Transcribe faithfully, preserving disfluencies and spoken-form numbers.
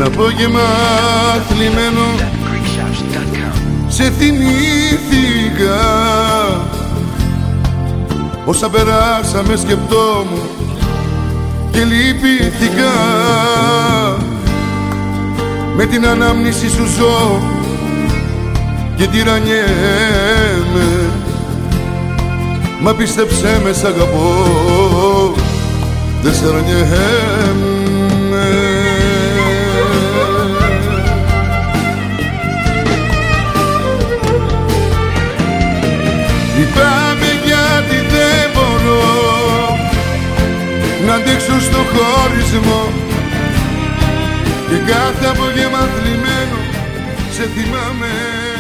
απόγευμα θλιμμένο σε θυμήθηκα. Όσα περάσαμε σκεπτόμουν και λυπήθηκα. Με την ανάμνηση σου ζω και τυραννιέμαι. Μα πίστεψέ με, σ' αγαπώ, δεν σ' αρνιέμαι. Λυπάμαι γιατί δεν μπορώ να αντέξω στο χωρισμό και κάθε απόγευμα θλιμμένο σε θυμάμαι.